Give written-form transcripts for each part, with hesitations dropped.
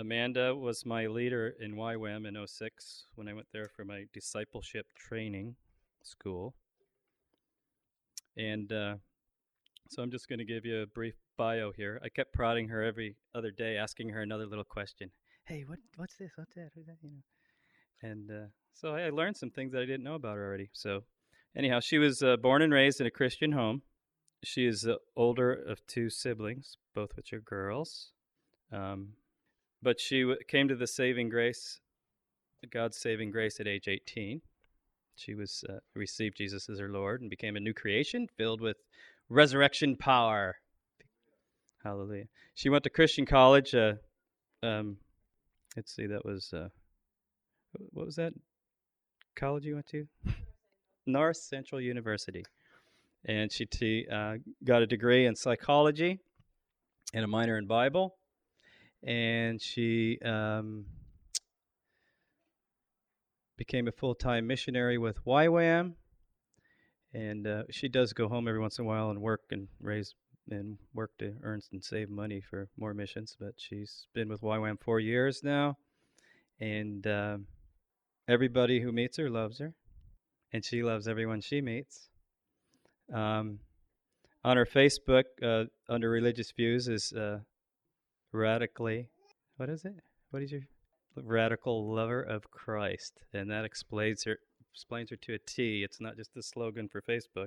Amanda was my leader in YWAM in '06 when I went there for my discipleship training school. And so I'm just going to give you a brief bio here. I kept prodding her every other day, asking her another little question. Hey, what's this? What's that? Who's that? And so I learned some things that I didn't know about her already. So anyhow, she was born and raised in a Christian home. She is the older of two siblings, both which are girls. But she came to the saving grace, God's saving grace at age 18. She received Jesus as her Lord and became a new creation filled with resurrection power. Hallelujah. She went to Christian college. Let's see, that was, what was that college you went to? North Central University. And she got a degree in psychology and a minor in Bible. And she became a full-time missionary with YWAM. And she does go home every once in a while and work to earn and save money for more missions. But she's been with YWAM 4 years now. And everybody who meets her loves her. And she loves everyone she meets. On her Facebook, under religious views, is radically, what is it? What is your radical lover of Christ? And that explains her to a T. It's not just a slogan for Facebook.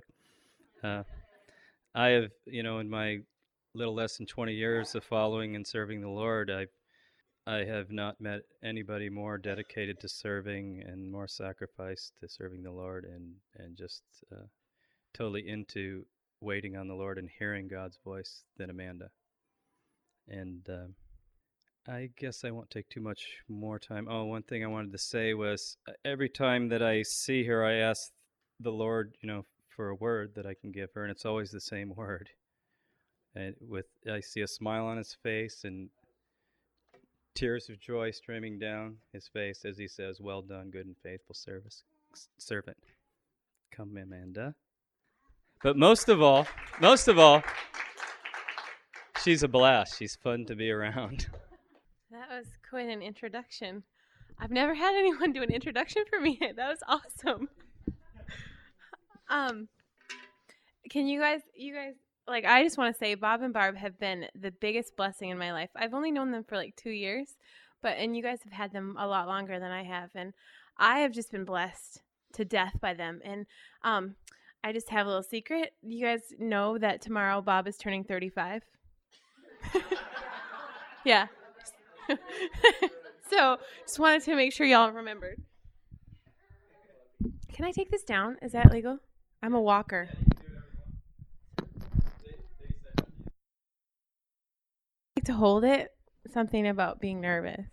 I have, in my little less than 20 years of following and serving the Lord, I have not met anybody more dedicated to serving and more sacrificed to serving the Lord and just totally into waiting on the Lord and hearing God's voice than Amanda. And I guess I won't take too much more time. Oh, one thing I wanted to say was every time that I see her, I ask the Lord, for a word that I can give her, and it's always the same word. And I see a smile on his face and tears of joy streaming down his face as he says, "Well done, good and faithful servant." Come, Amanda. But most of all, she's a blast. She's fun to be around. That was quite an introduction. I've never had anyone do an introduction for me. That was awesome. Can you guys, I just want to say Bob and Barb have been the biggest blessing in my life. I've only known them for 2 years, and you guys have had them a lot longer than I have. And I have just been blessed to death by them. And I just have a little secret. You guys know that tomorrow Bob is turning 35. Yeah. So just wanted to make sure y'all remembered. Can I take this down? Is that legal? I'm a walker. To hold it, something about being nervous.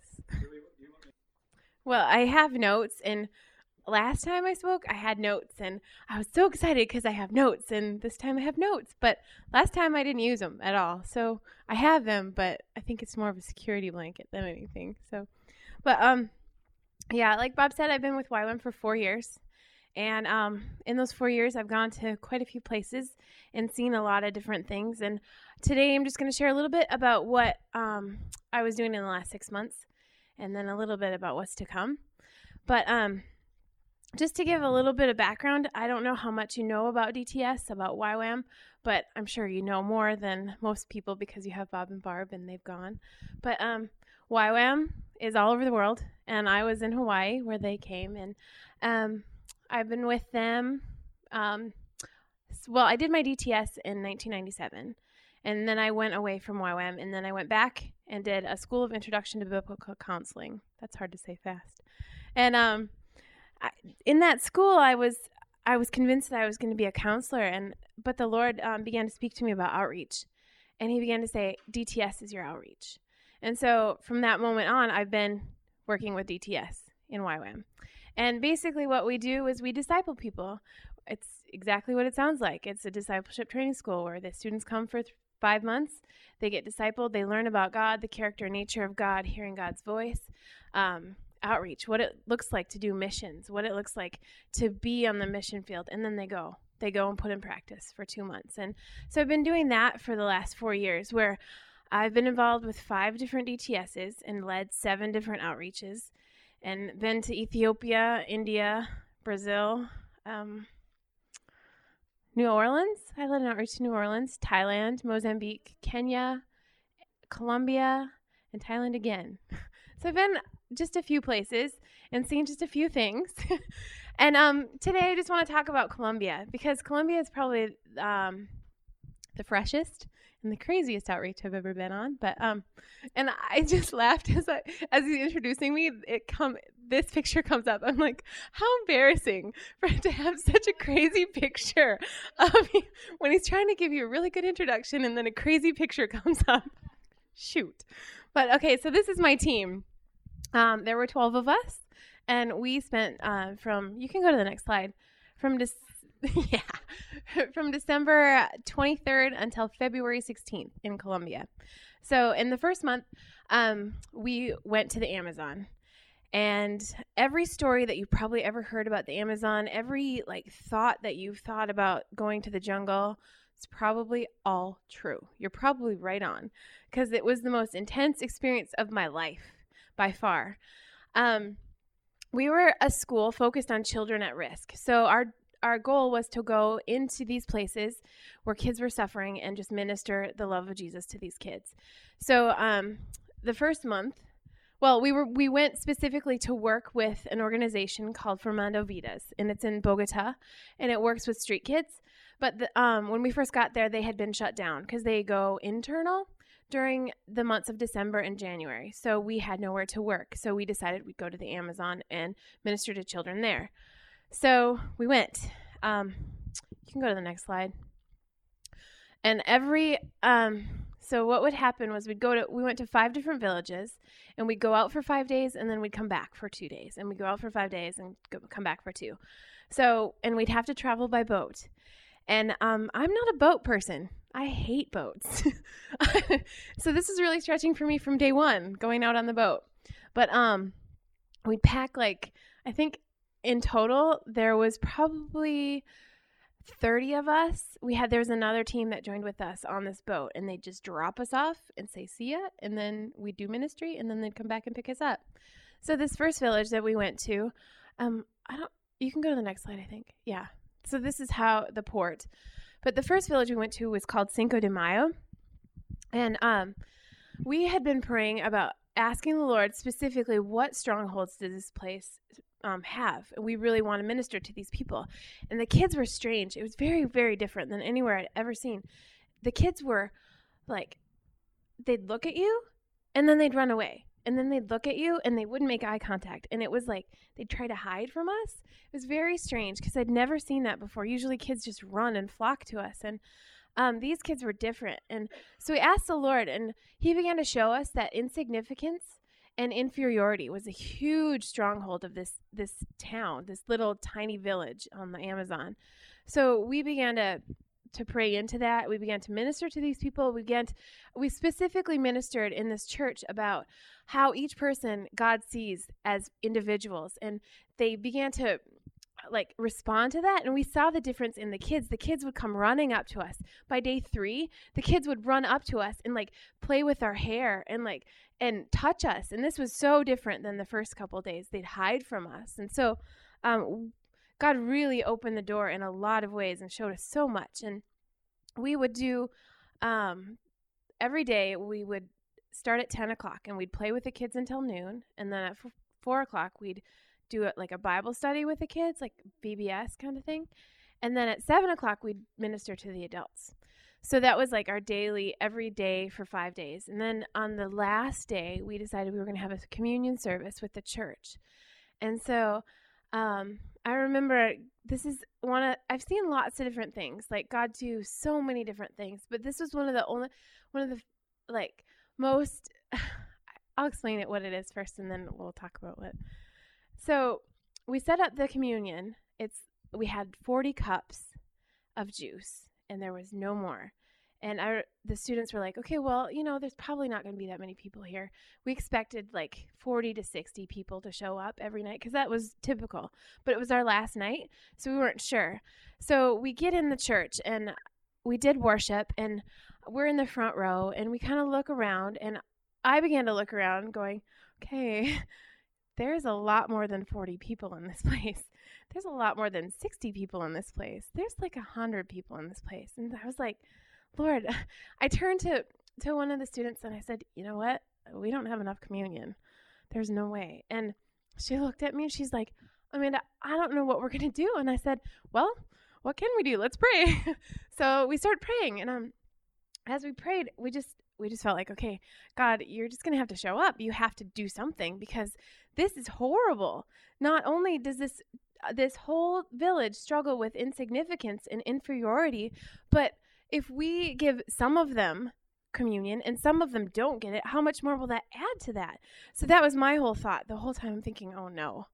Well, I have notes, and last time I spoke, I had notes, and I was so excited because I have notes, and this time I have notes, but last time I didn't use them at all, so I have them, but I think it's more of a security blanket than anything, so, but, yeah, like Bob said, I've been with YWAM for 4 years, and in those 4 years, I've gone to quite a few places and seen a lot of different things, and today I'm just going to share a little bit about what I was doing in the last 6 months, and then a little bit about what's to come, but, just to give a little bit of background, I don't know how much you know about DTS, about YWAM, but I'm sure you know more than most people because you have Bob and Barb and they've gone. But YWAM is all over the world, and I was in Hawaii where they came, and I've been with them. Well, I did my DTS in 1997, and then I went away from YWAM, and then I went back and did a School of Introduction to Biblical Counseling. That's hard to say fast. And in that school, I was convinced that I was going to be a counselor, but the Lord began to speak to me about outreach, and He began to say, DTS is your outreach. And so from that moment on, I've been working with DTS in YWAM. And basically what we do is we disciple people. It's exactly what it sounds like. It's a discipleship training school where the students come for 5 months. They get discipled. They learn about God, the character and nature of God, hearing God's voice, outreach, what it looks like to do missions, what it looks like to be on the mission field, and then they go and put in practice for 2 months. And so I've been doing that for the last 4 years, where I've been involved with 5 different DTSs and led 7 different outreaches, and been to Ethiopia, India, Brazil, New Orleans. I led an outreach to New Orleans, Thailand, Mozambique, Kenya, Colombia, and Thailand again. So I've been just a few places and seen just a few things. And today I just want to talk about Colombia, because Colombia is probably the freshest and the craziest outreach I've ever been on. But and I just laughed as he's introducing me. This picture comes up. I'm like, how embarrassing for it to have such a crazy picture of me when he's trying to give you a really good introduction, and then a crazy picture comes up. Shoot. But okay, so this is my team. There were 12 of us, and we spent you can go to the next slide, from December 23rd until February 16th in Colombia. So in the first month, we went to the Amazon. And every story that you've probably ever heard about the Amazon, every thought that you've thought about going to the jungle, it's probably all true. You're probably right on, because it was the most intense experience of my life by far. We were a school focused on children at risk. So our goal was to go into these places where kids were suffering and just minister the love of Jesus to these kids. So the first month, we went specifically to work with an organization called Formando Vidas, and it's in Bogota, and it works with street kids. But when we first got there, they had been shut down because they go internal during the months of December and January. So we had nowhere to work. So we decided we'd go to the Amazon and minister to children there. So we went. You can go to the next slide. And so what would happen was we went to 5 different villages, and we'd go out for 5 days, and then we'd come back for 2 days, and we'd go out for 5 days and come back for 2. So, and we'd have to travel by boat. And I'm not a boat person. I hate boats. So this is really stretching for me from day one, going out on the boat. But we'd pack I think in total there was probably 30 of us. There was another team that joined with us on this boat, and they'd just drop us off and say, see ya, and then we'd do ministry, and then they'd come back and pick us up. So this first village that we went to, you can go to the next slide, I think. Yeah. So this is how the port. But the first village we went to was called Cinco de Mayo. And we had been praying about asking the Lord specifically, what strongholds does this place have? We really want to minister to these people. And the kids were strange. It was very, very different than anywhere I'd ever seen. The kids were they'd look at you and then they'd run away. And then they'd look at you and they wouldn't make eye contact. And it was they'd try to hide from us. It was very strange because I'd never seen that before. Usually kids just run and flock to us. And these kids were different. And so we asked the Lord, and he began to show us that insignificance and inferiority was a huge stronghold of this town, this little tiny village on the Amazon. So we began to pray into that. We began to minister to these people. We specifically ministered in this church about how each person God sees as individuals, and they began to respond to that. And we saw the difference in the kids. The kids would come running up to us. By day 3, the kids would run up to us and play with our hair and touch us. And this was so different than the first couple of days. They'd hide from us. And so God really opened the door in a lot of ways and showed us so much. And we would do every day. We would start at 10 o'clock and we'd play with the kids until noon. And then at 4 o'clock, we'd do it a Bible study with the kids, VBS kind of thing. And then at 7 o'clock, we'd minister to the adults. So that was our daily, every day for 5 days. And then on the last day, we decided we were going to have a communion service with the church. And so I remember I've seen lots of different things, God do so many different things, but this was one of the most, I'll explain what it is first and then we'll talk about what. So we set up the communion. We had 40 cups of juice and there was no more. And the students were like, okay, well, there's probably not going to be that many people here. We expected 40 to 60 people to show up every night because that was typical. But it was our last night, so we weren't sure. So we get in the church, and we did worship, and we're in the front row, and we kind of look around, and I began to look around going, okay, there's a lot more than 40 people in this place. There's a lot more than 60 people in this place. There's like 100 people in this place. And I was like, Lord, I turned to one of the students and I said, you know what? We don't have enough communion. There's no way. And she looked at me and she's like, Amanda, I don't know what we're going to do. And I said, well, what can we do? Let's pray. So we started praying. And as we prayed, we just felt like, okay, God, you're just going to have to show up. You have to do something because this is horrible. Not only does this whole village struggle with insignificance and inferiority, but if we give some of them communion and some of them don't get it, how much more will that add to that? So that was my whole thought the whole time. I'm thinking, oh no.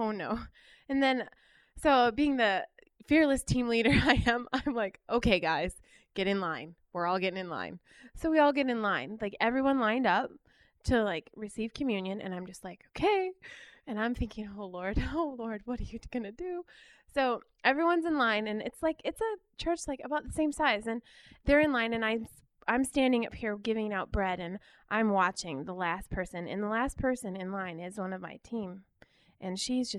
And then, so being the fearless team leader I am, I'm like, okay, guys, get in line. We're all getting in line. So we all get in line, like everyone lined up to like receive communion. And I'm just like, okay. And I'm thinking, oh Lord, what are you going to do? So everyone's in line, and it's a church like about the same size, and they're in line, and I'm standing up here giving out bread, and I'm watching the last person, and the last person in line is one of my team, and she's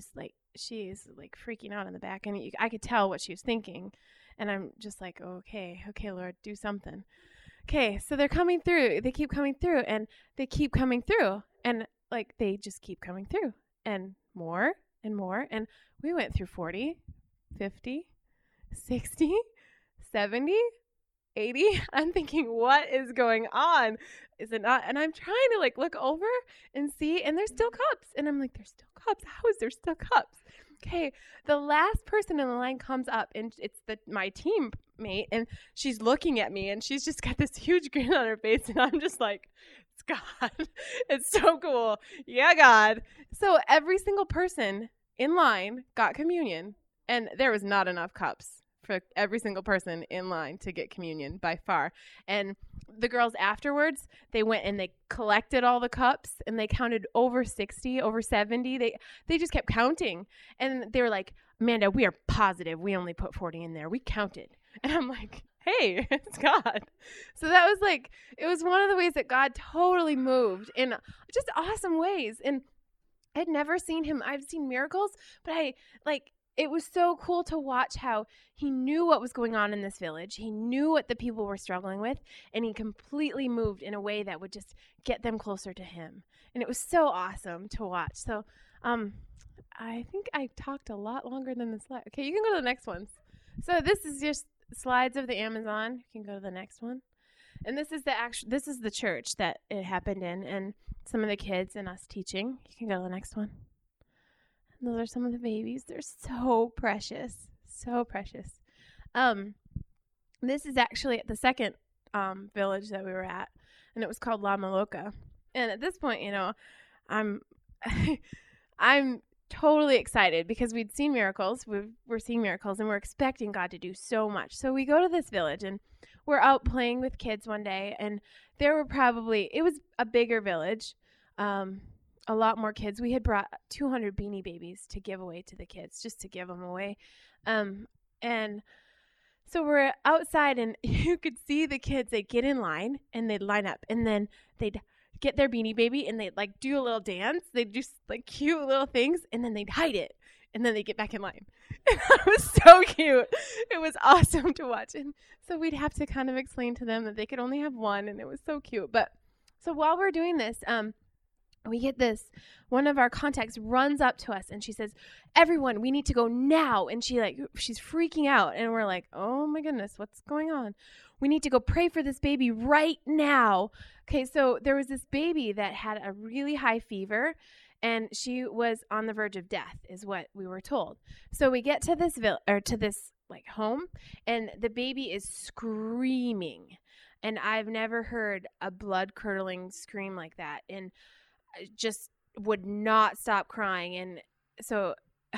like freaking out in the back, and I could tell what she was thinking, and I'm just like, okay, Lord, do something. Okay, so they're coming through. They keep coming through, and they keep coming through, and like they just keep coming through, and more and more, and we went through 40, 50, 60, 70, 80. I'm thinking, what is going on? Is it not? And I'm trying to like look over and see, and there's still cups. And I'm like, there's still cups. How is there still cups? Okay, the last person in the line comes up, and it's my teammate, and she's looking at me, and she's just got this huge grin on her face, and I'm just like, it's God. It's so cool. Yeah, God. So every single person in line got communion, and there was not enough cups for every single person in line to get communion by far. And the girls afterwards, they went and they collected all the cups, and they counted over 60, over 70. They just kept counting, and they were like, Amanda, we are positive we only put 40 in there. We counted. And I'm like, hey, it's God. So that was like, it was one of the ways that God totally moved in just awesome ways. And I'd never seen him. I've seen miracles, but it was so cool to watch how he knew what was going on in this village. He knew what the people were struggling with, and he completely moved in a way that would just get them closer to him. And it was so awesome to watch. So I think I talked a lot longer than this slide. Okay, you can go to the next ones. So this is just slides of the Amazon. You can go to the next one. And this is the church that it happened in, and some of the kids and us teaching. You can go to the next one. Those are some of the babies. They're so precious. So precious. This is actually at the second village that we were at, and it was called La Maloca. And at this point, I'm I'm totally excited because we'd seen miracles. We're seeing miracles, and we're expecting God to do so much. So we go to this village, and we're out playing with kids one day, and there were it was a bigger village. A lot more kids. We had brought 200 Beanie Babies to give away to the kids, just to give them away. And so we're outside, and you could see the kids. They'd get in line, and they'd line up, and then they'd get their Beanie Baby, and they'd like do a little dance. They'd do like cute little things, and then they'd hide it, and then they'd get back in line. And that was so cute. It was awesome to watch. And so we'd have to kind of explain to them that they could only have one, and it was so cute. But so while we're doing this, we get this, one of our contacts runs up to us, and she says, everyone, we need to go now. And she's freaking out, and we're like, oh my goodness, what's going on? We need to go pray for this baby right now. Okay, so there was this baby that had a really high fever, and she was on the verge of death, is what we were told. So we get to this home, and the baby is screaming, and I've never heard a blood-curdling scream like that, and just would not stop crying. And so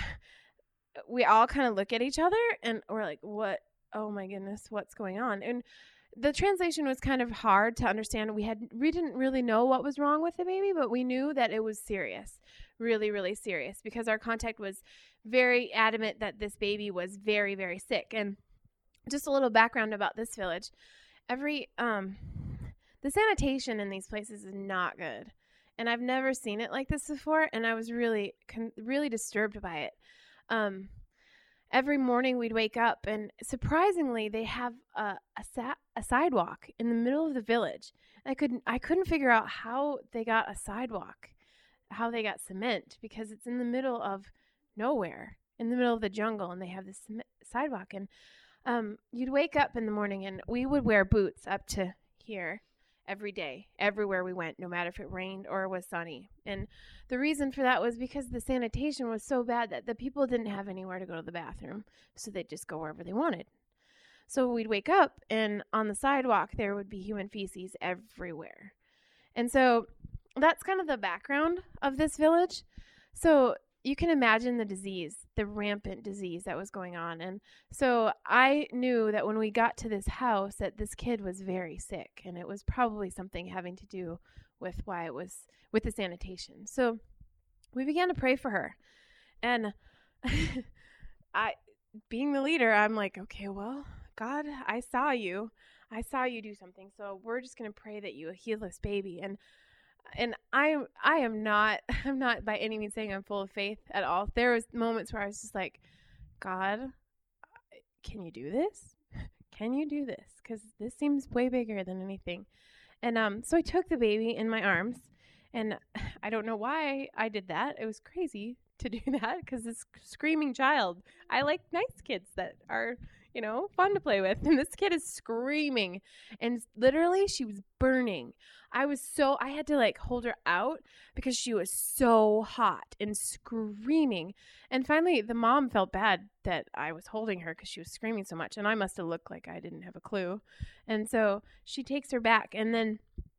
we all kind of look at each other, and we're like, what? Oh my goodness, what's going on? And the translation was kind of hard to understand. We didn't really know what was wrong with the baby, but we knew that it was serious, really, really serious, because our contact was very adamant that this baby was very, very sick. And just a little background about this village. The sanitation in these places is not good. And I've never seen it like this before, and I was really disturbed by it. Every morning we'd wake up, and surprisingly, they have a sidewalk in the middle of the village. I couldn't figure out how they got a sidewalk, how they got cement, because it's in the middle of nowhere, in the middle of the jungle, and they have this sidewalk. And you'd wake up in the morning, and we would wear boots up to here every day, everywhere we went, no matter if it rained or was sunny. And the reason for that was because the sanitation was so bad that the people didn't have anywhere to go to the bathroom, so they'd just go wherever they wanted. So we'd wake up, and on the sidewalk, there would be human feces everywhere. And so that's kind of the background of this village. So you can imagine the disease, the rampant disease that was going on. And so I knew that when we got to this house that this kid was very sick, and it was probably something having to do with why it was with the sanitation. So we began to pray for her. And being the leader, I'm like, okay, well, God, I saw you do something. So we're just going to pray that you heal this baby. And I'm not by any means saying I'm full of faith at all. There was moments where I was just like, God, can you do this? Can you do this? Because this seems way bigger than anything. And so I took the baby in my arms, and I don't know why I did that. It was crazy to do that because this screaming child. I like nice kids that are, fun to play with. And this kid is screaming, and literally she was burning. I had to hold her out because she was so hot and screaming. And finally the mom felt bad that I was holding her because she was screaming so much, and I must have looked like I didn't have a clue. And so she takes her back, and then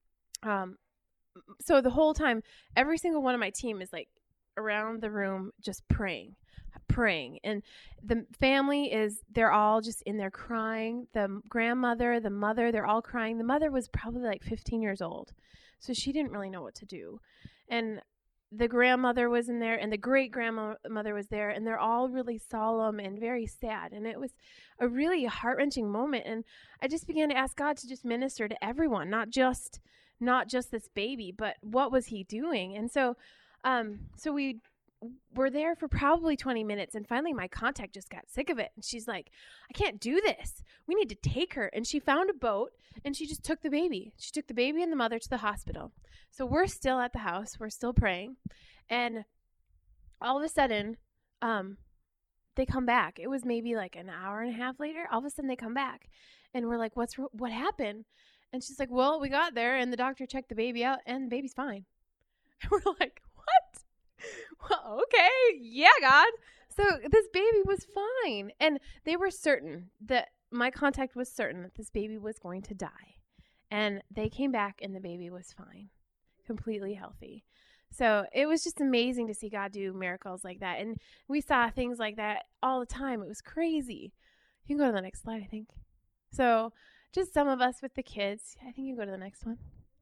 so the whole time every single one of my team is around the room just praying. And the family they're all just in there crying. The grandmother, the mother, they're all crying. The mother was probably 15 years old, so she didn't really know what to do. And the grandmother was in there, and the great grandmother was there, and they're all really solemn and very sad. And it was a really heart-wrenching moment. And I just began to ask God to just minister to everyone, not just this baby, but what was he doing? And so we were there for probably 20 minutes, and finally my contact just got sick of it, and she's like, I can't do this. We need to take her. And she found a boat, and she just took the baby. She took the baby and the mother to the hospital. So we're still at the house. We're still praying. And all of a sudden, they come back. It was maybe an hour and a half later. All of a sudden they come back, and we're like, what happened? And she's like, well, we got there, and the doctor checked the baby out, and the baby's fine. And we're like, what? Well, okay, yeah, God. So this baby was fine. And they were certain that my contact was certain that this baby was going to die. And they came back, and the baby was fine, completely healthy. So it was just amazing to see God do miracles like that. And we saw things like that all the time. It was crazy. You can go to the next slide, I think. So just some of us with the kids. I think you can go to the next one.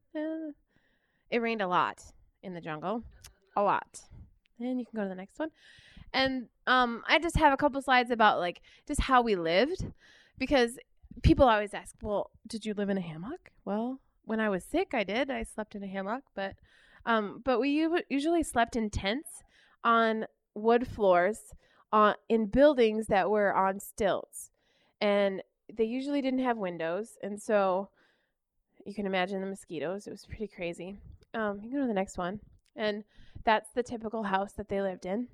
It rained a lot in the jungle. A lot. And you can go to the next one. And I just have a couple slides about just how we lived, because people always ask, well, did you live in a hammock? Well, when I was sick, I did. I slept in a hammock, but we usually slept in tents on wood floors in buildings that were on stilts, and they usually didn't have windows, and so you can imagine the mosquitoes. It was pretty crazy. You can go to the next one. And that's the typical house that they lived in.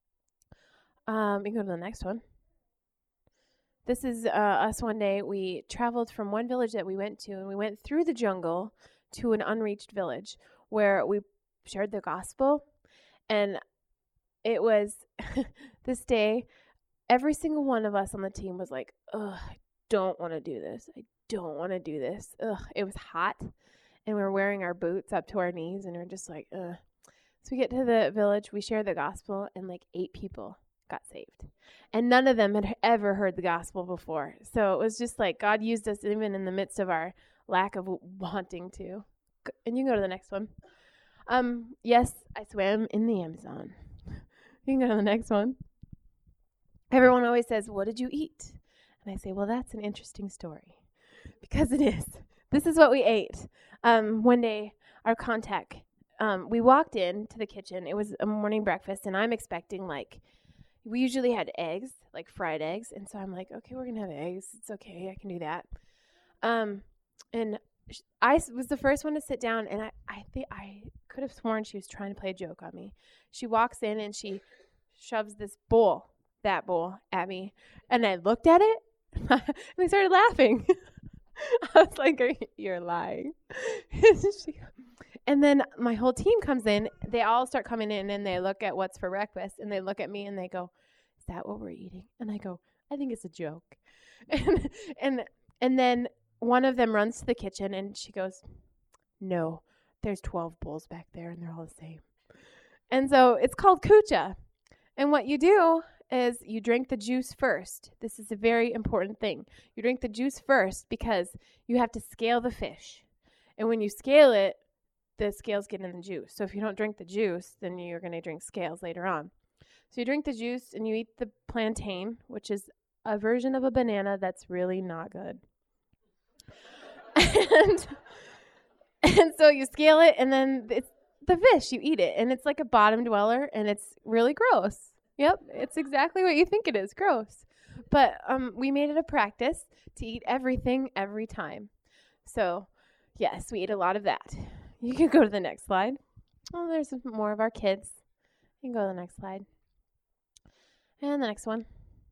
You can go to the next one. This is us one day. We traveled from one village that we went to, and we went through the jungle to an unreached village where we shared the gospel. And it was this day, every single one of us on the team was like, ugh, I don't want to do this. I don't want to do this. Ugh, it was hot. And we were wearing our boots up to our knees, and we're just like, ugh. So we get to the village, we share the gospel, and 8 people got saved. And none of them had ever heard the gospel before. So it was just God used us even in the midst of our lack of wanting to. And you can go to the next one. Yes, I swam in the Amazon. You can go to the next one. Everyone always says, what did you eat? And And I say, well, that's an interesting story. Because it is. This is what we ate. One day, our contact, we walked into the kitchen. It was a morning breakfast, and I'm expecting, like, we usually had eggs, like fried eggs. And so I'm like, okay, we're going to have eggs. It's okay. I can do that. And I was the first one to sit down, and I think I could have sworn she was trying to play a joke on me. She walks in, and she shoves that bowl at me. And I looked at it, and I started laughing. I was like, you're lying. And then my whole team comes in. They all start coming in, and they look at what's for breakfast, and they look at me, and they go, is that what we're eating? And I go, I think it's a joke. And then one of them runs to the kitchen, and she goes, no, there's 12 bowls back there, and they're all the same. And so it's called kucha. And what you do is you drink the juice first. This is a very important thing. You drink the juice first because you have to scale the fish. And when you scale it, the scales get in the juice. So if you don't drink the juice, then you're going to drink scales later on. So you drink the juice and you eat the plantain, which is a version of a banana that's really not good. And so you scale it, and then it's the fish. You eat it, and it's like a bottom dweller, and it's really gross. Yep, it's exactly what you think it is, gross. But we made it a practice to eat everything every time. So, yes, we ate a lot of that. You can go to the next slide. Oh, there's more of our kids. You can go to the next slide. And the next one.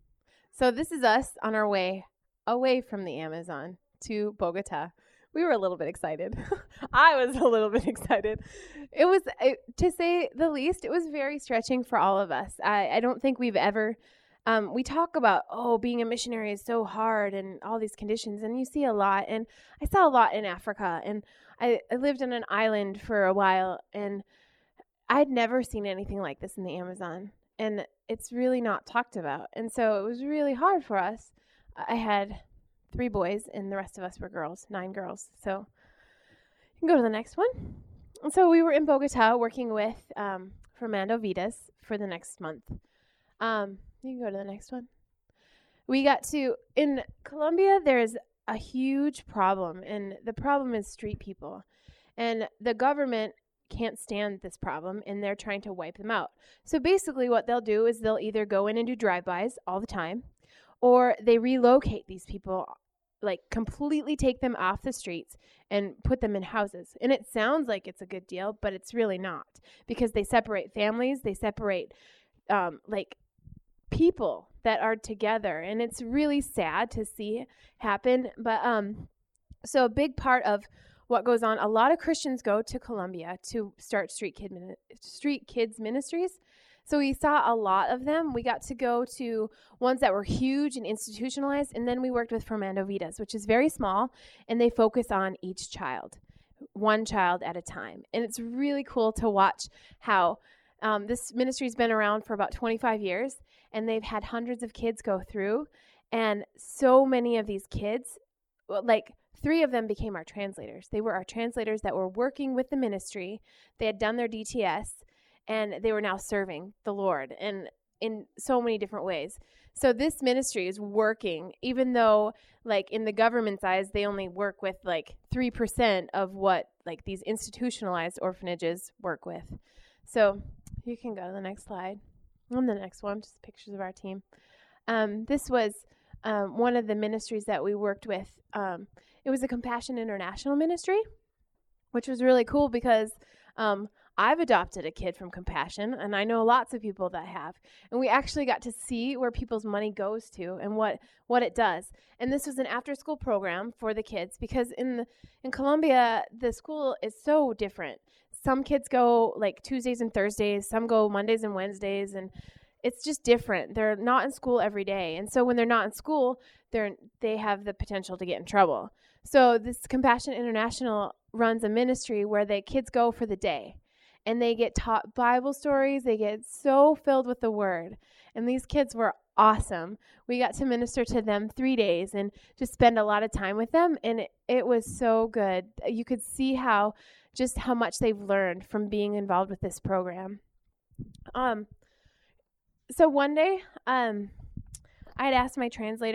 So this is us on our way away from the Amazon to Bogota. We were a little bit excited. I was a little bit excited. It was, to say the least, it was very stretching for all of us. I don't think we've ever, we talk about, being a missionary is so hard and all these conditions, and you see a lot. And I saw a lot in Africa, and I lived on an island for a while, and I'd never seen anything like this in the Amazon. And it's really not talked about. And so it was really hard for us. I had 3 boys, and the rest of us were girls, 9 girls. So you can go to the next one. And so we were in Bogota working with Fernando Vidas for the next month. You can go to the next one. We got to, in Colombia, there's a huge problem, and the problem is street people. And the government can't stand this problem, and they're trying to wipe them out. So basically what they'll do is they'll either go in and do drive-bys all the time, or they relocate these people, like completely take them off the streets and put them in houses. And it sounds like it's a good deal, but it's really not, because they separate families, they separate like people that are together, and it's really sad to see happen. But so a big part of what goes on, a lot of Christians go to Colombia to start street kids ministries. So we saw a lot of them. We got to go to ones that were huge and institutionalized, and then we worked with Fernando Vidas, which is very small, and they focus on each child, one child at a time. And it's really cool to watch how this ministry's been around for about 25 years, and they've had hundreds of kids go through, and so many of these kids, like 3 of them became our translators. They were our translators that were working with the ministry. They had done their DTS, and they were now serving the Lord, and in so many different ways. So this ministry is working, even though, like, in the government's eyes, they only work with, like, 3% of what, like, these institutionalized orphanages work with. So you can go to the next slide. On the next one, just pictures of our team. This was one of the ministries that we worked with. It was a Compassion International ministry, which was really cool because I've adopted a kid from Compassion, and I know lots of people that have. And we actually got to see where people's money goes to and what it does. And this was an after-school program for the kids, because in Colombia, the school is so different. Some kids go like Tuesdays and Thursdays, some go Mondays and Wednesdays, and it's just different. They're not in school every day. And so when they're not in school, they have the potential to get in trouble. So this Compassion International runs a ministry where the kids go for the day, and they get taught Bible stories. They get so filled with the Word. And these kids were awesome. We got to minister to them 3 days and just spend a lot of time with them, and it was so good. You could see how much they've learned from being involved with this program. So one day, I had asked my translator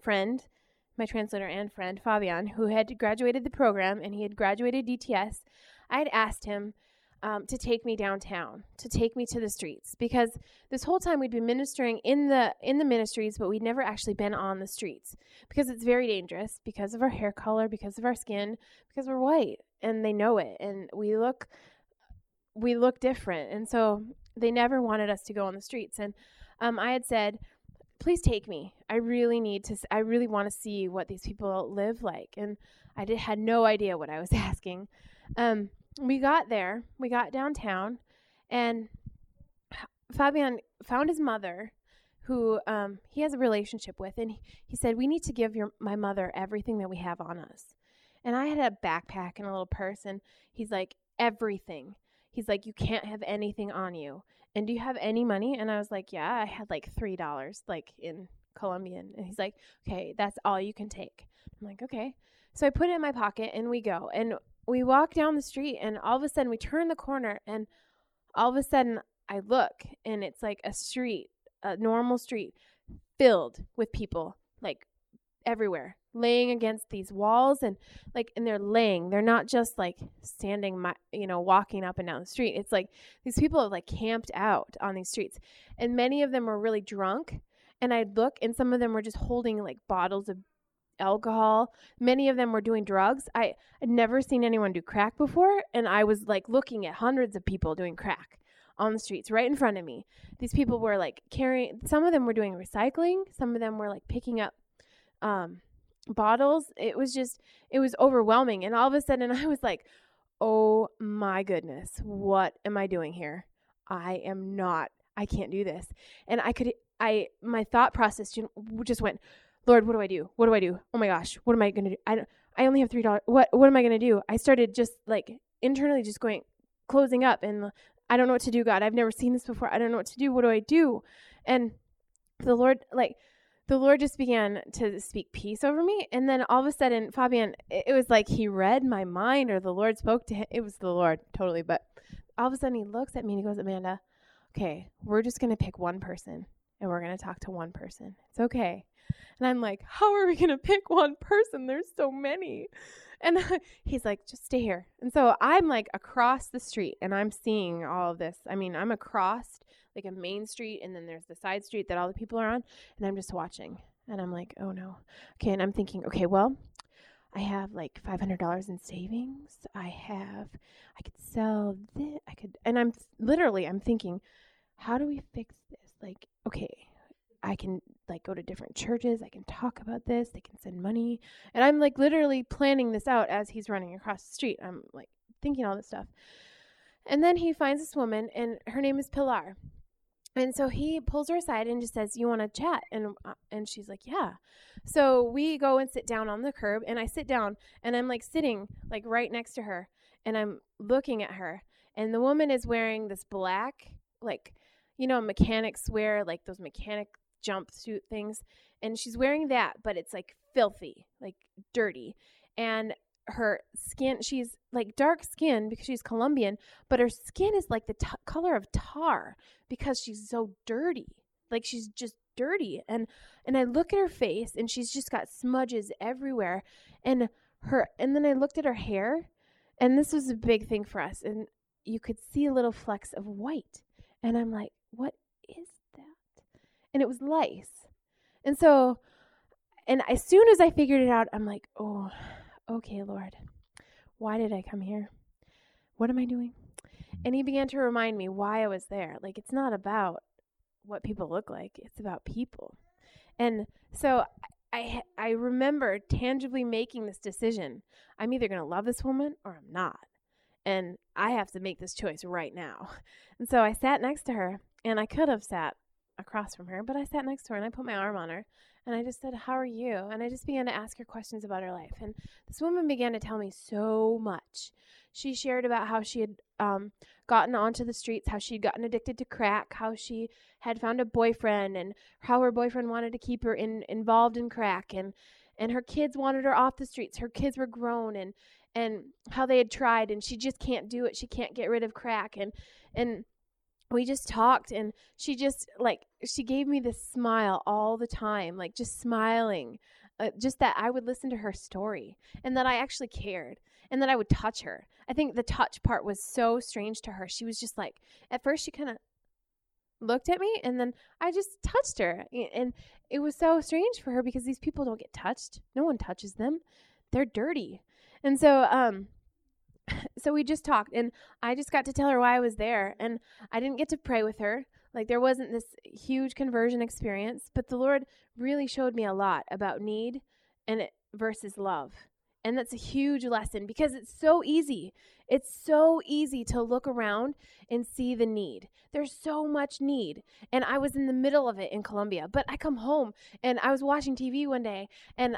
friend, my translator and friend, Fabian, who had graduated the program and he had graduated DTS, I had asked him to take me downtown, to take me to the streets, because this whole time we'd been ministering in the ministries, but we'd never actually been on the streets because it's very dangerous because of our hair color, because of our skin, because we're white and they know it, and we look different, and so they never wanted us to go on the streets. And I had said, please take me. I really want to see what these people live like. And I had no idea what I was asking. We got downtown, and Fabian found his mother, who he has a relationship with, and he said, we need to give my mother everything that we have on us. And I had a backpack and a little purse, and he's like, everything. He's like, you can't have anything on you. And do you have any money? And I was like, yeah, I had like $3, like in Colombian. And he's like, okay, that's all you can take. I'm like, okay. So I put it in my pocket and we go. And we walk down the street, and all of a sudden we turn the corner, and all of a sudden I look, and it's like a normal street filled with people, like everywhere, laying against these walls, and they're not just like standing, walking up and down the street. It's like these people have like camped out on these streets, and many of them were really drunk, and I'd look, and some of them were just holding like bottles of alcohol. Many of them were doing drugs. I'd never seen anyone do crack before, and I was like looking at hundreds of people doing crack on the streets right in front of me. These people were like some of them were doing recycling, some of them were like picking up bottles. It was overwhelming. And all of a sudden I was like, oh my goodness, what am I doing here? I can't do this. And my thought process just went, Lord, what do I do? What do I do? Oh my gosh, what am I going to do? I only have $3. What am I going to do? I started just like internally just closing up, and I don't know what to do, God. I've never seen this before. I don't know what to do. What do I do? And the Lord just began to speak peace over me. And then all of a sudden, Fabian, it was like he read my mind, or the Lord spoke to him. It was the Lord, totally. But all of a sudden he looks at me and he goes, Amanda, okay, we're just going to pick one person, and we're going to talk to one person. It's okay. And I'm like, how are we going to pick one person? There's so many. And he's like, just stay here. And so I'm like across the street, and I'm seeing all of this. I mean, I'm across like a main street, and then there's the side street that all the people are on, and I'm just watching. And I'm like, oh no. Okay, and I'm thinking, okay, well, I have like $500 in savings. I could sell this. And I'm thinking, how do we fix this? Like, okay, I can like go to different churches. I can talk about this. They can send money. And I'm like literally planning this out as he's running across the street. I'm like thinking all this stuff. And then he finds this woman, and her name is Pilar. And so he pulls her aside and just says, you want to chat? And she's like, yeah. So we go and sit down on the curb, and I sit down, and I'm like sitting like right next to her, and I'm looking at her. And the woman is wearing this black, like, mechanics wear, like those mechanic jumpsuit things. And she's wearing that, but it's like filthy, like dirty. And her skin, she's like dark skin because she's Colombian, but her skin is like the color of tar because she's so dirty. Like she's just dirty. And I look at her face, and she's just got smudges everywhere. And then I looked at her hair, and this was a big thing for us. And you could see little flecks of white. And I'm like, what is that? And it was lice. And so, and as soon as I figured it out, I'm like, oh, okay, Lord, why did I come here? What am I doing? And he began to remind me why I was there. Like, it's not about what people look like. It's about people. And so I remember tangibly making this decision. I'm either going to love this woman or I'm not. And I have to make this choice right now. And so I sat next to her, and I could have sat across from her, but I sat next to her, and I put my arm on her, and I just said, how are you? And I just began to ask her questions about her life. And this woman began to tell me so much. She shared about how she had gotten onto the streets, how she'd gotten addicted to crack, how she had found a boyfriend, and how her boyfriend wanted to keep her involved in crack, and her kids wanted her off the streets. Her kids were grown, and how they had tried, and she just can't do it. She can't get rid of crack. And we just talked, and she just she gave me this smile all the time, like just smiling, just that I would listen to her story and that I actually cared and that I would touch her. I think the touch part was so strange to her. She was just like, at first she kind of looked at me and then I just touched her. And it was so strange for her because these people don't get touched. No one touches them. They're dirty. And so, so we just talked, and I just got to tell her why I was there, and I didn't get to pray with her. Like, there wasn't this huge conversion experience, but the Lord really showed me a lot about need and versus love. And that's a huge lesson because it's so easy. It's so easy to look around and see the need. There's so much need. And I was in the middle of it in Colombia, but I come home and I was watching TV one day, and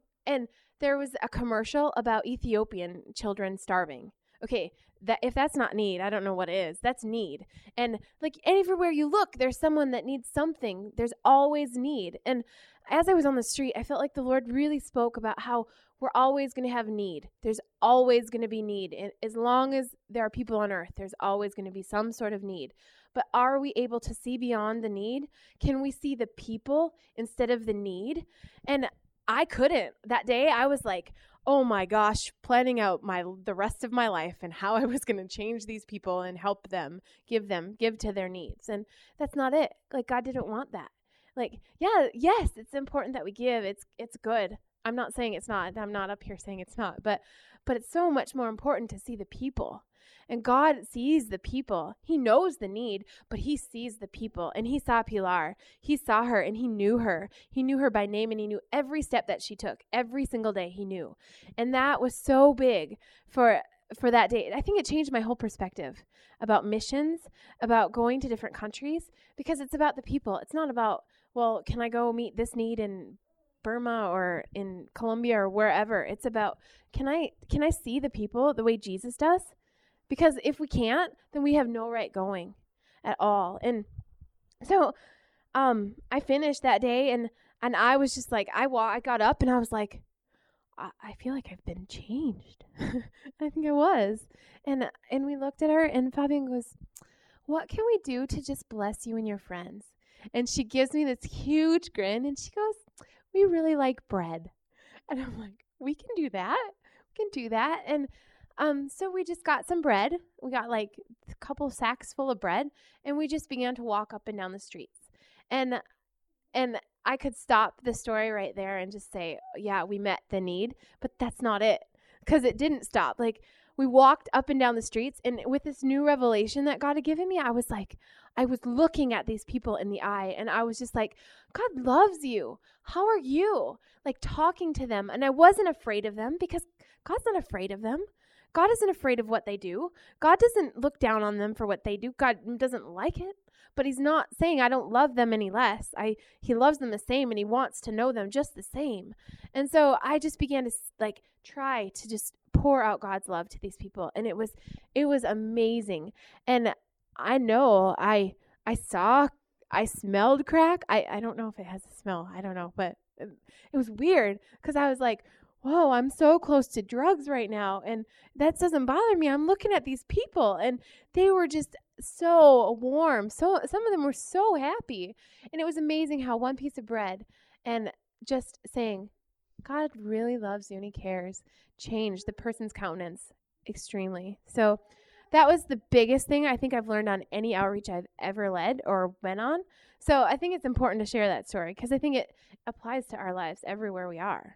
there was a commercial about Ethiopian children starving. Okay, if that's not need, I don't know what is. That's need. And like everywhere you look, there's someone that needs something. There's always need. And as I was on the street, I felt like the Lord really spoke about how we're always going to have need. There's always going to be need. And as long as there are people on earth, there's always going to be some sort of need. But are we able to see beyond the need? Can we see the people instead of the need? And I couldn't. That day I was like, oh my gosh, planning out the rest of my life and how I was going to change these people and help them, give to their needs. And that's not it. Like, God didn't want that. Like, yes, it's important that we give. It's good. I'm not saying it's not. I'm not up here saying it's not. But it's so much more important to see the people. And God sees the people. He knows the need, but he sees the people. And he saw Pilar. He saw her and he knew her. He knew her by name and he knew every step that she took. Every single day he knew. And that was so big for that day. I think it changed my whole perspective about missions, about going to different countries, because it's about the people. It's not about, well, can I go meet this need in Burma or in Colombia or wherever? It's about, can I see the people the way Jesus does? Because if we can't, then we have no right going at all. And so I finished that day, and I was just like, I got up and I was like, I feel like I've been changed. I think I was. And we looked at her, and Fabian goes, what can we do to just bless you and your friends? And she gives me this huge grin, and she goes, we really like bread. And I'm like, we can do that. We can do that. And so we just got some bread. We got like a couple sacks full of bread, and we just began to walk up and down the streets. And I could stop the story right there and just say, yeah, we met the need, but that's not it, because it didn't stop. Like, we walked up and down the streets, and with this new revelation that God had given me, I was looking at these people in the eye, and I was just like, God loves you. How are you? Like, talking to them. And I wasn't afraid of them, because God's not afraid of them. God isn't afraid of what they do. God doesn't look down on them for what they do. God doesn't like it, but he's not saying I don't love them any less. He loves them the same, and he wants to know them just the same. And so I just began to try to just pour out God's love to these people. And it was amazing. And I know I smelled crack. I don't know if it has a smell. I don't know, but it was weird because I was like, whoa, I'm so close to drugs right now. And that doesn't bother me. I'm looking at these people, and they were just so warm. So some of them were so happy. And it was amazing how one piece of bread and just saying, God really loves you and he cares, changed the person's countenance extremely. So that was the biggest thing I think I've learned on any outreach I've ever led or been on. So I think it's important to share that story because I think it applies to our lives everywhere we are.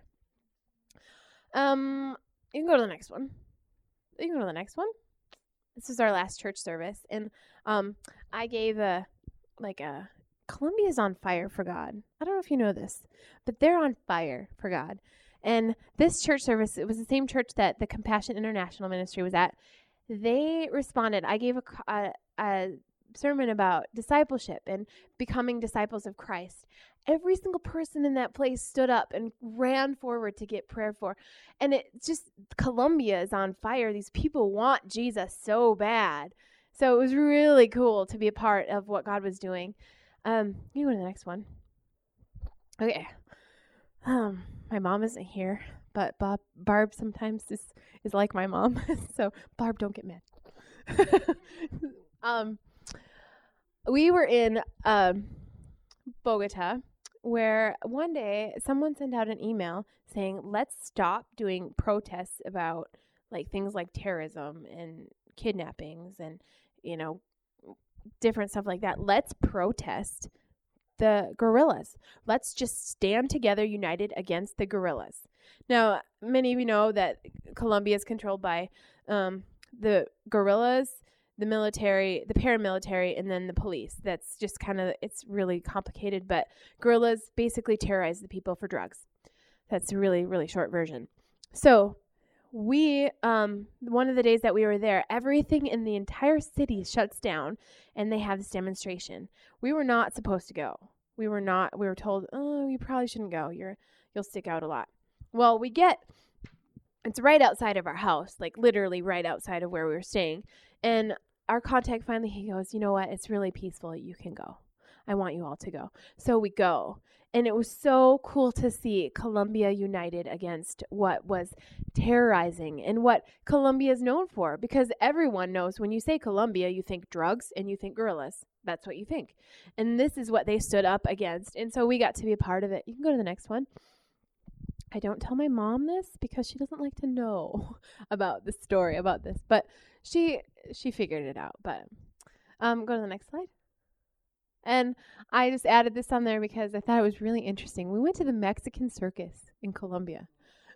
You can go to the next one. This is our last church service, and I gave Columbia's on fire for God. I don't know if you know this, but they're on fire for God. And this church service, it was the same church that the Compassion International Ministry was at. They responded. I gave a sermon about discipleship and becoming disciples of Christ. Every single person in that place stood up and ran forward to get prayer for. And it's just, Colombia is on fire. These people want Jesus so bad. So it was really cool to be a part of what God was doing. You go to the next one. Okay. My mom isn't here, but Barb sometimes is like my mom. So Barb, don't get mad. we were in Bogota, where one day someone sent out an email saying, let's stop doing protests about like things like terrorism and kidnappings and, you know, different stuff like that. Let's protest the guerrillas. Let's just stand together united against the guerrillas. Now, many of you know that Colombia is controlled by the guerrillas, the military, the paramilitary, and then the police. That's just kind of, it's really complicated, but guerrillas basically terrorize the people for drugs. That's a really, really short version. So we, one of the days that we were there, everything in the entire city shuts down and they have this demonstration. We were not supposed to go. We were told, oh, you probably shouldn't go. You'll stick out a lot. Well, it's right outside of our house, like literally right outside of where we were staying. And our contact finally, he goes, you know what? It's really peaceful. You can go. I want you all to go. So we go. And it was so cool to see Colombia united against what was terrorizing and what Colombia is known for. Because everyone knows when you say Colombia, you think drugs and you think guerrillas. That's what you think. And this is what they stood up against. And so we got to be a part of it. You can go to the next one. I don't tell my mom this because she doesn't like to know about the story about this. But she figured it out. But go to the next slide. And I just added this on there because I thought it was really interesting. We went to the Mexican circus in Colombia.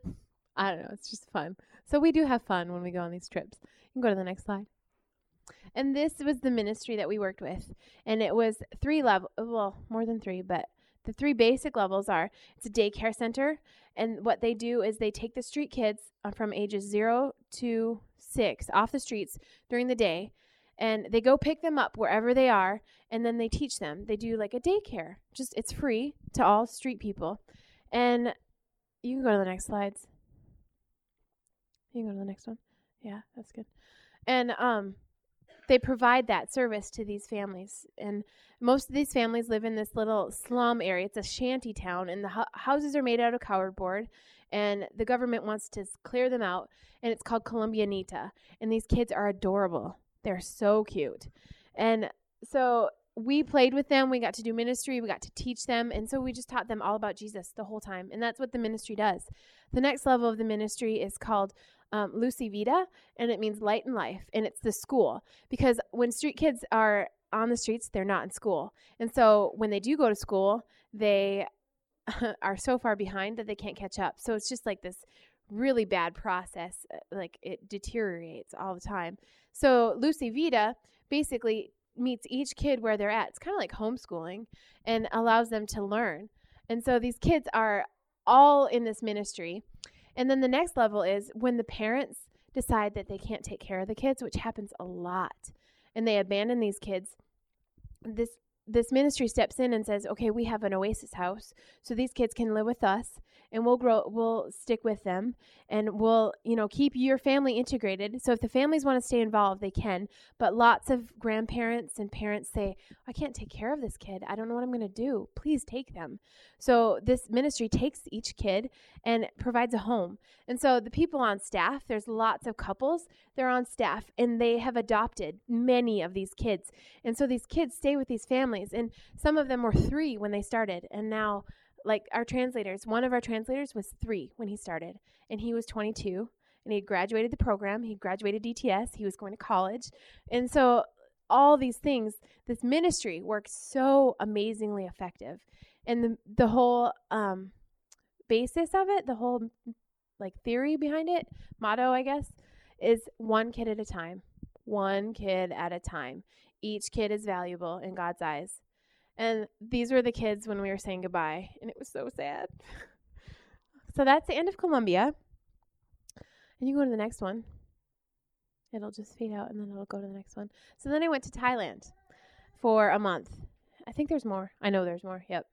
I don't know. It's just fun. So we do have fun when we go on these trips. You can go to the next slide. And this was the ministry that we worked with. And it was 3 levels. Well, more than 3, but the 3 basic levels are, it's a daycare center. And what they do is they take the street kids from ages 0 to 6 off the streets during the day. And they go pick them up wherever they are, and then they teach them. They do like a daycare. Just, it's free to all street people. And you can go to the next slides. You can go to the next one. Yeah, that's good. And they provide that service to these families. And most of these families live in this little slum area. It's a shanty town, and the houses are made out of cardboard. And the government wants to clear them out, and it's called Colombianita. And these kids are adorable. They're so cute. And so we played with them. We got to do ministry. We got to teach them. And so we just taught them all about Jesus the whole time. And that's what the ministry does. The next level of the ministry is called Luz y Vida, and it means light and life. And it's the school. Because when street kids are on the streets, they're not in school. And so when they do go to school, they are so far behind that they can't catch up. So it's just like this really bad process. Like it deteriorates all the time. So Luz y Vida basically meets each kid where they're at. It's kind of like homeschooling and allows them to learn. And so these kids are all in this ministry. And then the next level is when the parents decide that they can't take care of the kids, which happens a lot, and they abandon these kids. This ministry steps in and says, okay, we have an Oasis house, so these kids can live with us, and we'll stick with them, and we'll, keep your family integrated. So if the families want to stay involved, they can. But lots of grandparents and parents say, I can't take care of this kid. I don't know what I'm going to do. Please take them. So this ministry takes each kid and provides a home. And so the people on staff, there's lots of couples, they're on staff, and they have adopted many of these kids. And so these kids stay with these families. And some of them were 3 when they started. And now, like our translators, one of our translators was 3 when he started, and he was 22, and he graduated the program. He graduated DTS. He was going to college. And so all these things, this ministry works so amazingly effective. And the whole basis of it, the whole theory behind it, motto, I guess, is 1 kid at a time. 1 kid at a time. Each kid is valuable in God's eyes. And these were the kids when we were saying goodbye, and it was so sad. So that's the end of Colombia. And you go to the next one. It'll just fade out, and then it'll go to the next one. So then I went to Thailand for a month. I think there's more. I know there's more. Yep.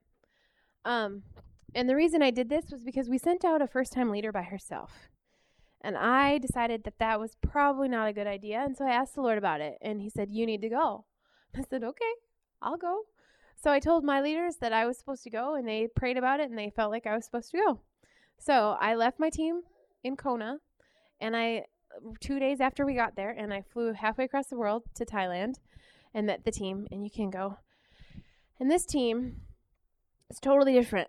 And the reason I did this was because we sent out a first-time leader by herself. And I decided that was probably not a good idea, and so I asked the Lord about it, and he said, you need to go. I said, okay, I'll go. So I told my leaders that I was supposed to go, and they prayed about it, and they felt like I was supposed to go. So I left my team in Kona, and 2 days after we got there, and I flew halfway across the world to Thailand, and met the team, and you can go. And this team is totally different.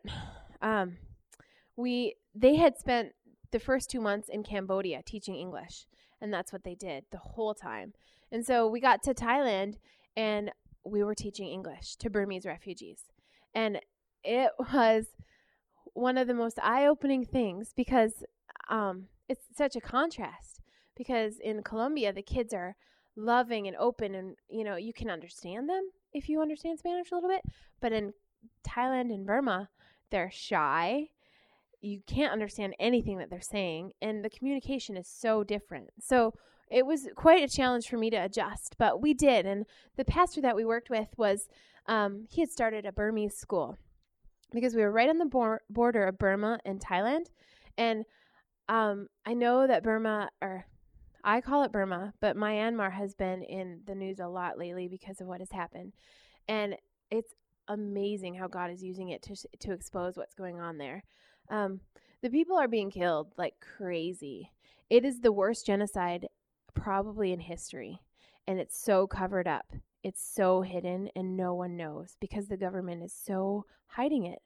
They had spent the first 2 months in Cambodia teaching English, and that's what they did the whole time. And so we got to Thailand, and we were teaching English to Burmese refugees. And it was one of the most eye-opening things because it's such a contrast. Because in Colombia, the kids are loving and open, and, you can understand them if you understand Spanish a little bit. But in Thailand and Burma, they're shy. You can't understand anything that they're saying, and the communication is so different. So it was quite a challenge for me to adjust, but we did. And the pastor that we worked with was, he had started a Burmese school because we were right on the border of Burma and Thailand. And I know that Burma, or I call it Burma, but Myanmar has been in the news a lot lately because of what has happened. And it's amazing how God is using it to expose what's going on there. The people are being killed like crazy. It is the worst genocide probably in history, and it's so covered up. It's so hidden, and no one knows because the government is so hiding it.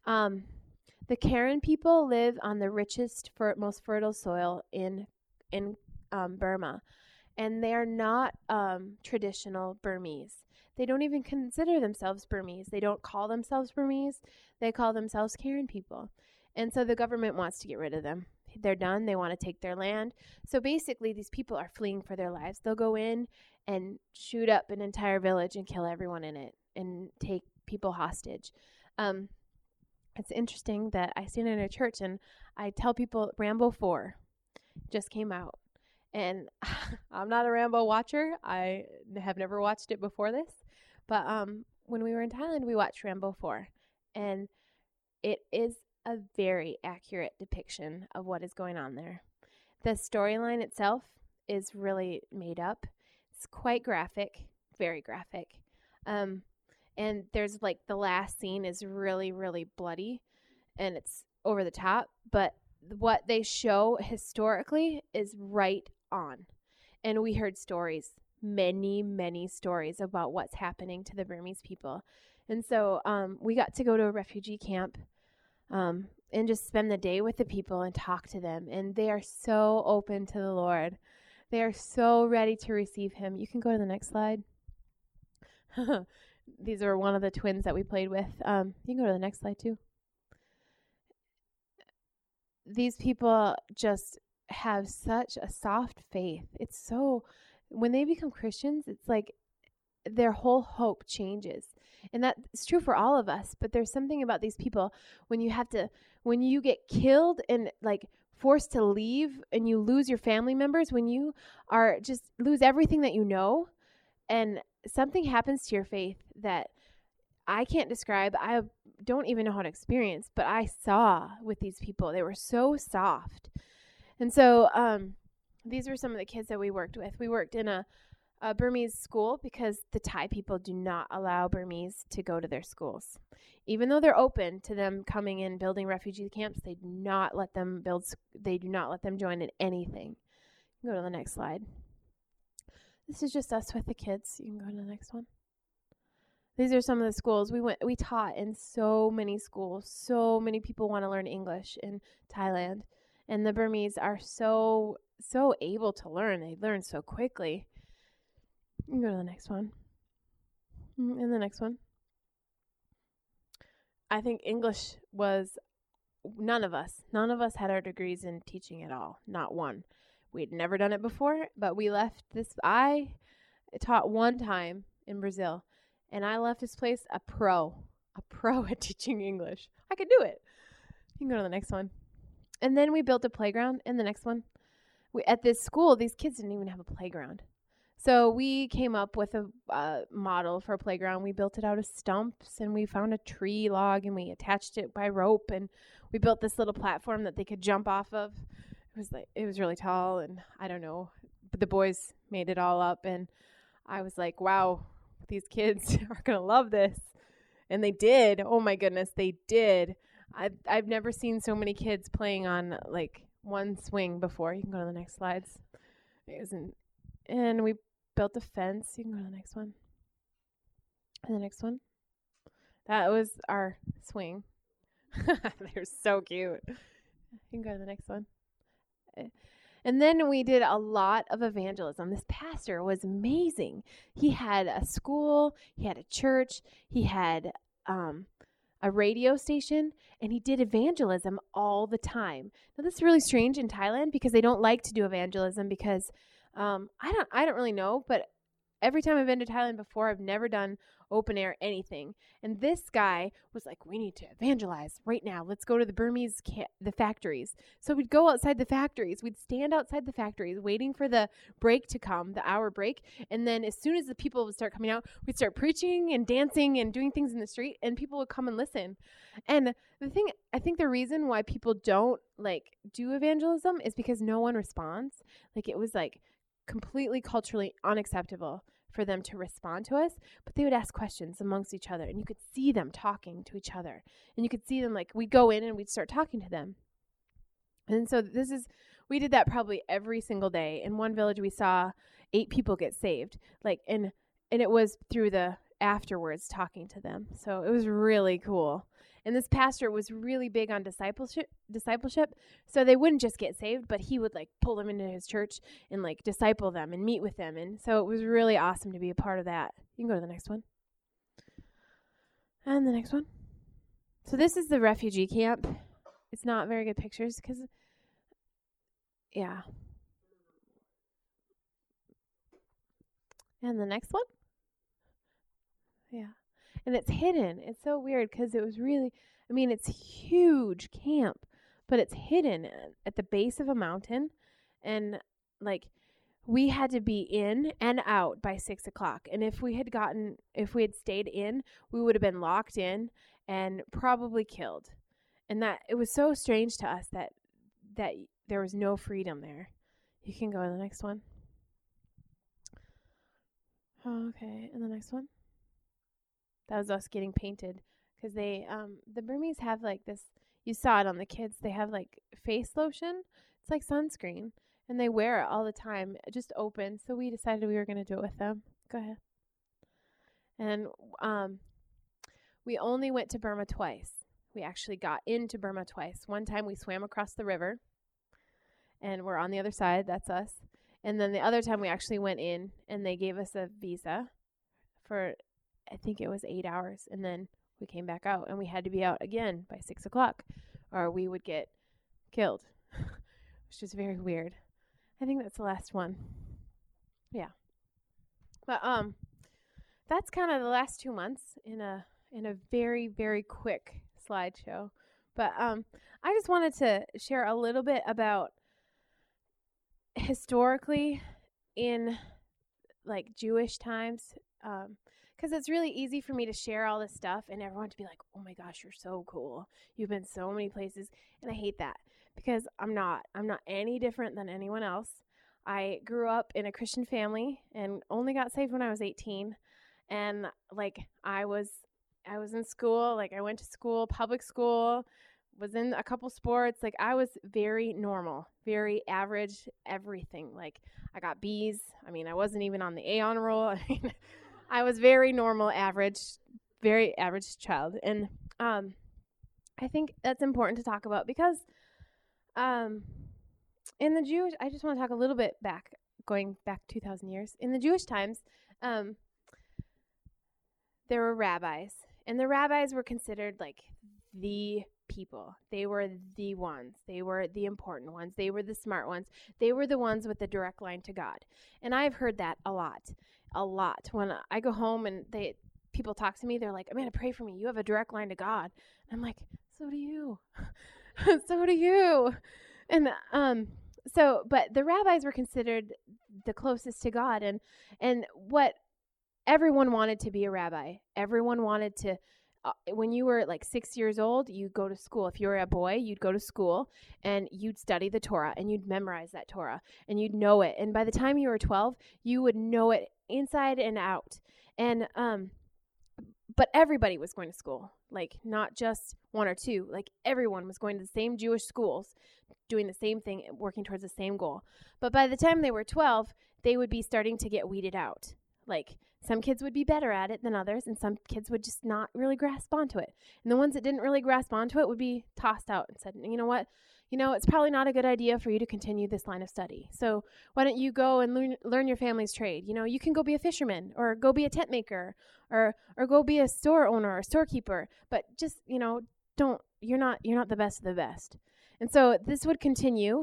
The Karen people live on the richest, most fertile soil in Burma, and they are not traditional Burmese. They don't even consider themselves Burmese. They don't call themselves Burmese. They call themselves Karen people. And so the government wants to get rid of them. They're done. They want to take their land. So basically, these people are fleeing for their lives. They'll go in and shoot up an entire village and kill everyone in it and take people hostage. It's interesting that I stand in a church and I tell people Rambo 4 just came out. And I'm not a Rambo watcher. I have never watched it before this. But when we were in Thailand, we watched Rambo 4. And it is a very accurate depiction of what is going on there. The storyline itself is really made up. It's quite graphic, very graphic. And there's like the last scene is really, really bloody and it's over the top. But what they show historically is right on. And we heard stories, many, many stories about what's happening to the Burmese people. And so we got to go to a refugee camp and just spend the day with the people and talk to them. And they are so open to the Lord. They are so ready to receive him. You can go to the next slide. These are one of the twins that we played with. You can go to the next slide too. These people just have such a soft faith. It's so, when they become Christians, it's like their whole hope changes. And that's true for all of us, but there's something about these people when you get killed and like forced to leave and you lose your family members, when you are just lose everything that you know, and something happens to your faith that I can't describe. I don't even know how to experience, but I saw with these people. They were so soft. And so these were some of the kids that we worked with. We worked in a Burmese school because the Thai people do not allow Burmese to go to their schools. Even though they're open to them coming in building refugee camps, they do not let them join in anything. Go to the next slide. This is just us with the kids. You can go to the next one. These are some of the schools we taught in so many schools. So many people want to learn English in Thailand, and the Burmese are so able to learn. They learn so quickly. You can go to the next one. And the next one. I think English was none of us had our degrees in teaching at all. Not one. We'd never done it before, but we left this. I taught one time in Brazil, and I left this place a pro at teaching English. I could do it. You can go to the next one. And then we built a playground in the next one. At this school, these kids didn't even have a playground. So we came up with a model for a playground. We built it out of stumps, and we found a tree log, and we attached it by rope, and we built this little platform that they could jump off of. It was really tall, and I don't know, but the boys made it all up, and I was like, wow, these kids are going to love this. And they did. Oh my goodness, they did. I've never seen so many kids playing on like one swing before. You can go to the next slides. And we built a fence. You can go to the next one. And the next one. That was our swing. They're so cute. You can go to the next one. And then we did a lot of evangelism. This pastor was amazing. He had a school, he had a church, he had a radio station, and he did evangelism all the time. Now, this is really strange in Thailand because they don't like to do evangelism because I don't really know, but every time I've been to Thailand before, I've never done open air anything. And this guy was like, we need to evangelize right now. Let's go to the Burmese, the factories. So we'd go outside the factories. We'd stand outside the factories waiting for the break to come, the hour break. And then as soon as the people would start coming out, we'd start preaching and dancing and doing things in the street, and people would come and listen. And I think the reason why people don't like do evangelism is because no one responds. Like it was like completely culturally unacceptable for them to respond to us, but they would ask questions amongst each other, and you could see them talking to each other, and you could see them like we'd go in and we'd start talking to them. And so we did that probably every single day. In one village we saw 8 people get saved, like and it was through the afterwards talking to them. So it was really cool. And this pastor was really big on discipleship. So they wouldn't just get saved, but he would like pull them into his church and like disciple them and meet with them. And so it was really awesome to be a part of that. You can go to the next one. And the next one. So this is the refugee camp. It's not very good pictures because, yeah. And the next one. Yeah. And it's hidden. It's so weird because it was really, it's huge camp, but it's hidden at the base of a mountain. And like we had to be in and out by 6:00. And if we had stayed in, we would have been locked in and probably killed. And that it was so strange to us that there was no freedom there. You can go to the next one. Okay. And the next one. That was us getting painted because the Burmese have like this, you saw it on the kids, they have like face lotion. It's like sunscreen and they wear it all the time, just open. So we decided we were going to do it with them. Go ahead. And we only went to Burma twice. We actually got into Burma twice. One time we swam across the river and we're on the other side. That's us. And then the other time we actually went in and they gave us a visa for, I think it was 8 hours, and then we came back out, and we had to be out again by 6:00, or we would get killed, which is very weird. I think that's the last one. Yeah, but that's kind of the last 2 months in a very, very quick slideshow. But I just wanted to share a little bit about historically in like Jewish times. Because it's really easy for me to share all this stuff and everyone to be like, oh my gosh, you're so cool. You've been so many places. And I hate that because I'm not any different than anyone else. I grew up in a Christian family and only got saved when I was 18. And like I was in school, like I went to school, public school, was in a couple sports. Like I was very normal, very average, everything. Like I got B's. I wasn't even on the A honor roll. I was very normal, average, very average child. And I think that's important to talk about because in the Jewish, I just want to talk a little bit going back 2,000 years. In the Jewish times, there were rabbis. And the rabbis were considered like the people. They were the ones. They were the important ones. They were the smart ones. They were the ones with the direct line to God. And I've heard that a lot. When I go home and people talk to me, they're like, Amanda, pray for me. You have a direct line to God. And I'm like, so do you. So do you. And but the rabbis were considered the closest to God. And what everyone wanted to be a rabbi. Everyone wanted to, when you were like 6 years old, you'd go to school. If you were a boy, you'd go to school and you'd study the Torah and you'd memorize that Torah and you'd know it. And by the time you were 12, you would know it inside and out. And but everybody was going to school, like not just one or two. Like everyone was going to the same Jewish schools, doing the same thing, working towards the same goal. But by the time they were 12, they would be starting to get weeded out. Like Some kids would be better at it than others, and some kids would just not really grasp onto it. And the ones that didn't really grasp onto it would be tossed out and said, you know what? It's probably not a good idea for you to continue this line of study. So why don't you go and learn your family's trade? You can go be a fisherman, or go be a tent maker, or go be a store owner or storekeeper. But just, you're not the best of the best. And so this would continue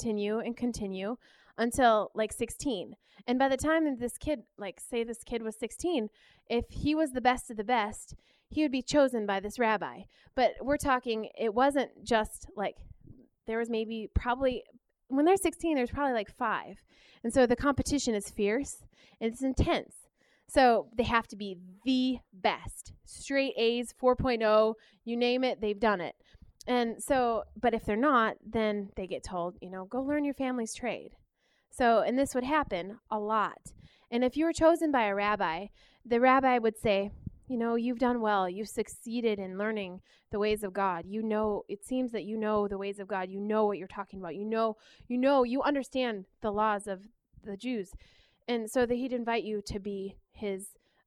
until like 16. And by the time that this kid, say this kid was 16, if he was the best of the best, he would be chosen by this rabbi. But we're talking, it wasn't just like, there was probably, when they're 16, there's probably like 5. And so the competition is fierce and it's intense. So they have to be the best. Straight A's, 4.0, you name it, they've done it. And so, but if they're not, then they get told, go learn your family's trade. So, and this would happen a lot. And if you were chosen by a rabbi, the rabbi would say, you've done well. You've succeeded in learning the ways of God. It seems that you know the ways of God. You know what you're talking about. You understand the laws of the Jews. And so that he'd invite you to be his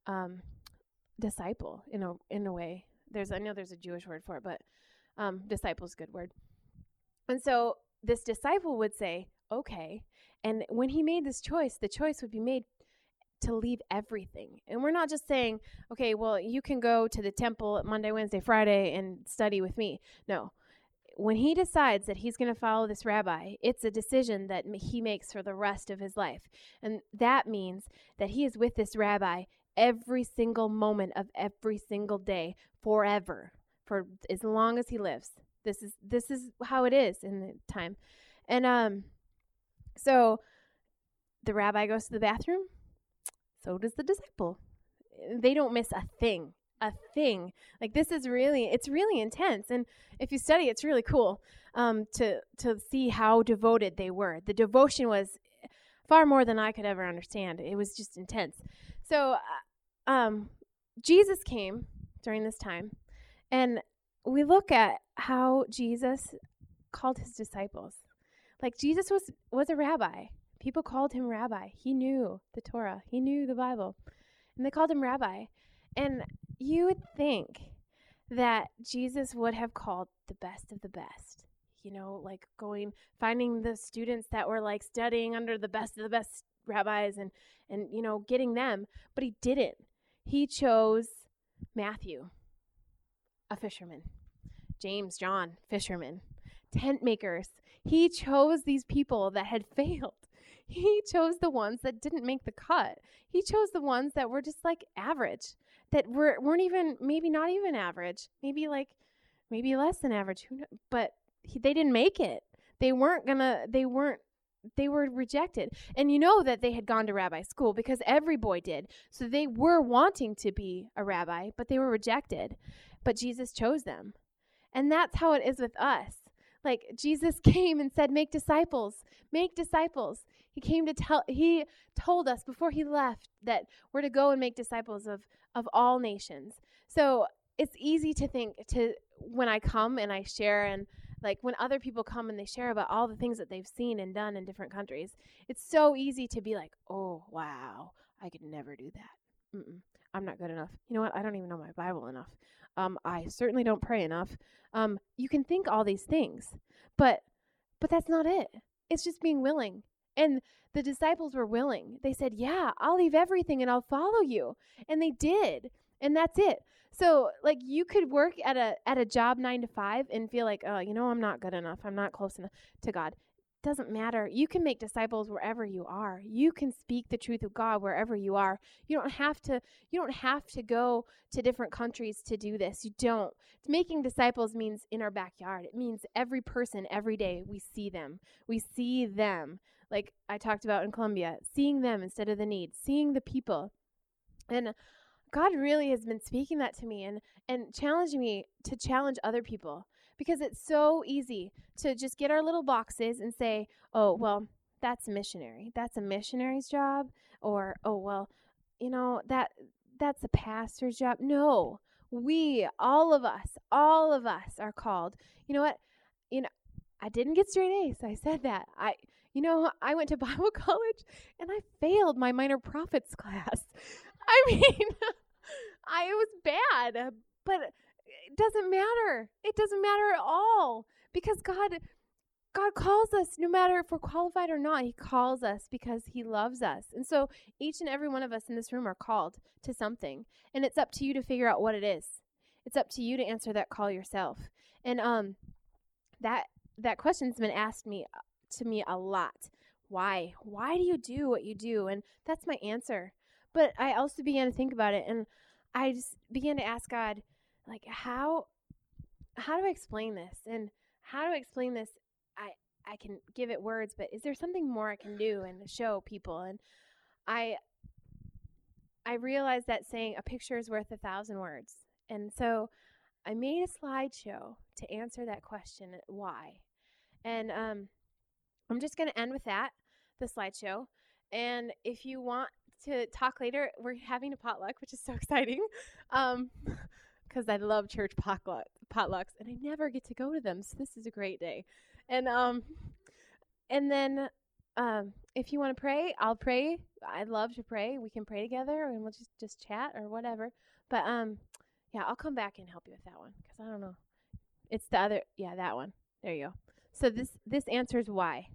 disciple in a way. I know there's a Jewish word for it, but disciple is a good word. And so this disciple would say, okay. And when he made this choice, the choice would be made to leave everything. And we're not just saying, okay, well, you can go to the temple Monday, Wednesday, Friday and study with me. No. When he decides that he's going to follow this rabbi, it's a decision that he makes for the rest of his life. And that means that he is with this rabbi every single moment of every single day forever, for as long as he lives. This is how it is in the time. And so the rabbi goes to the bathroom. So does the disciple. They don't miss a thing. Like it's really intense. And if you study, it's really cool to see how devoted they were. The devotion was far more than I could ever understand. It was just intense. So Jesus came during this time, and we look at how Jesus called his disciples. Like Jesus was a rabbi. People called him rabbi. He knew the Torah. He knew the Bible. And they called him rabbi. And you would think that Jesus would have called the best of the best. Finding the students that were studying under the best of the best rabbis and getting them. But he didn't. He chose Matthew, a fisherman. James, John, fishermen. Tent makers. He chose these people that had failed. He chose the ones that didn't make the cut. He chose the ones that were just average, that weren't even, maybe not even average, maybe less than average. But they didn't make it. They were rejected. And that they had gone to rabbi school because every boy did. So they were wanting to be a rabbi, but they were rejected. But Jesus chose them. And that's how it is with us. Jesus came and said, make disciples. He told us before he left that we're to go and make disciples of all nations. So it's easy to think when I come and I share, and when other people come and they share about all the things that they've seen and done in different countries, it's so easy to be like, oh, wow, I could never do that. I'm not good enough. You know what? I don't even know my Bible enough. I certainly don't pray enough. You can think all these things, but that's not it. It's just being willing. And the disciples were willing. They said, yeah, I'll leave everything and I'll follow you. And they did. And that's it. So you could work at a job 9 to 5 and feel like, oh, I'm not good enough. I'm not close enough to God. Doesn't matter. You can make disciples wherever you are. You can speak the truth of God wherever you are. You don't have to go to different countries to do this. You don't. Making disciples means in our backyard. It means every person, every day, we see them. We see them. Like I talked about in Colombia, seeing them instead of the need, seeing the people. And God really has been speaking that to me and challenging me to challenge other people. Because it's so easy to just get our little boxes and say, oh, well, that's a missionary. That's a missionary's job. Or, oh, well, that's a pastor's job. No, all of us are called. You know what? I didn't get straight A's. I said that. I went to Bible college and I failed my minor prophets class. I mean, it was bad, but it doesn't matter. It doesn't matter at all because God calls us no matter if we're qualified or not. He calls us because he loves us. And so each and every one of us in this room are called to something. And it's up to you to figure out what it is. It's up to you to answer that call yourself. And that question's been asked to me a lot. Why? Why do you do what you do? And that's my answer. But I also began to think about it, and I just began to ask God, like, how do I explain this? And how do I explain this? I can give it words, but is there something more I can do and show people? And I realized that saying a picture is worth 1,000 words. And so I made a slideshow to answer that question, why? And I'm just going to end with that, the slideshow. And if you want to talk later, we're having a potluck, which is so exciting, because I love church potlucks, and I never get to go to them, so this is a great day. And then if you want to pray, I'll pray. I'd love to pray. We can pray together, and we'll just chat or whatever. But yeah, I'll come back and help you with that one because I don't know. It's the other, yeah, that one. There you go. So this answers why.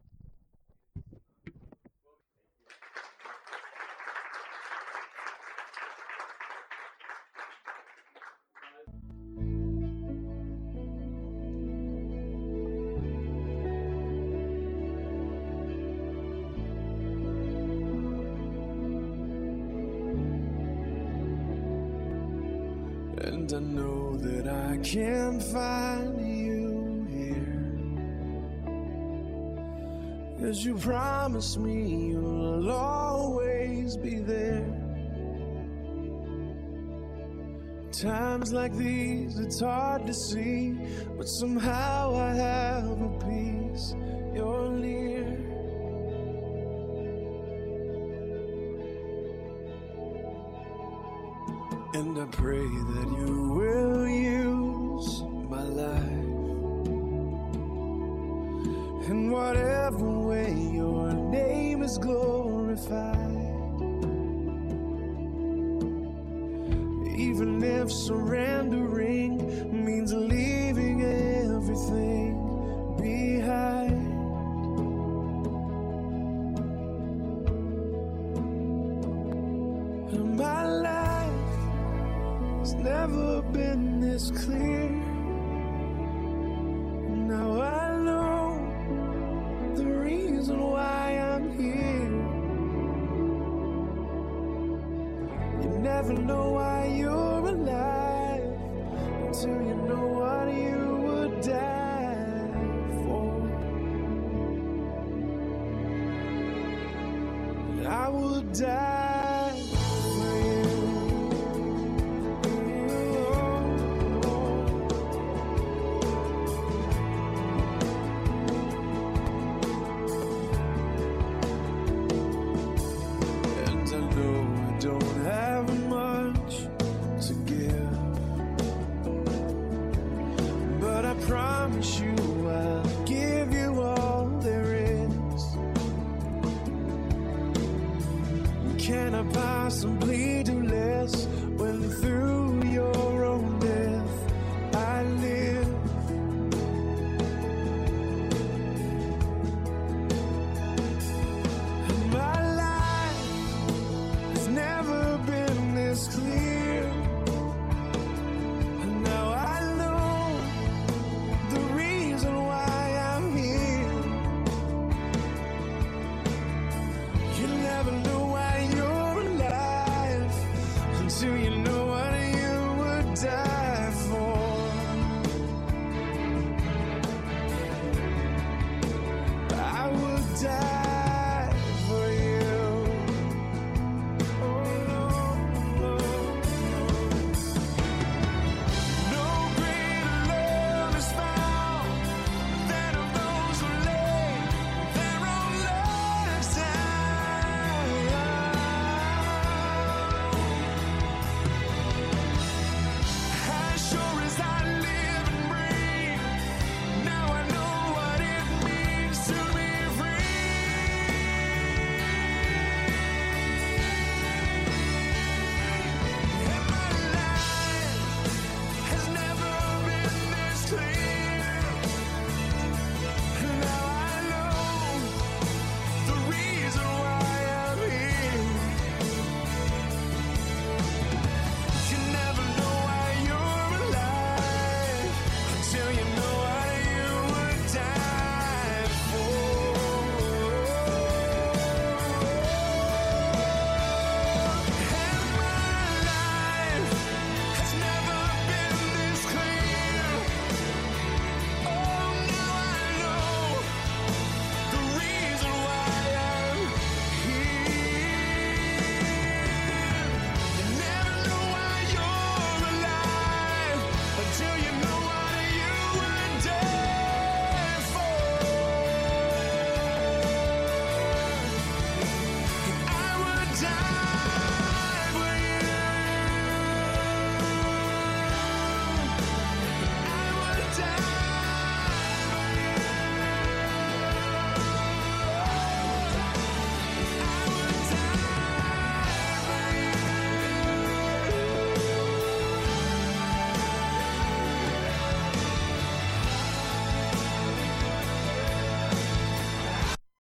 And I know that I can find you here, 'cause you promised me you'll always be there. Times like these, it's hard to see, but somehow I have a peace. You're near. And I pray that you will use my life in whatever way your name is glorified. Even if surrendering means leaving everything behind. And my life has never been this clear. Now I know the reason why I'm here. You never know why you're alive until you know what you would die for. And I would die for you. And I know I don't have much to give, but I promise you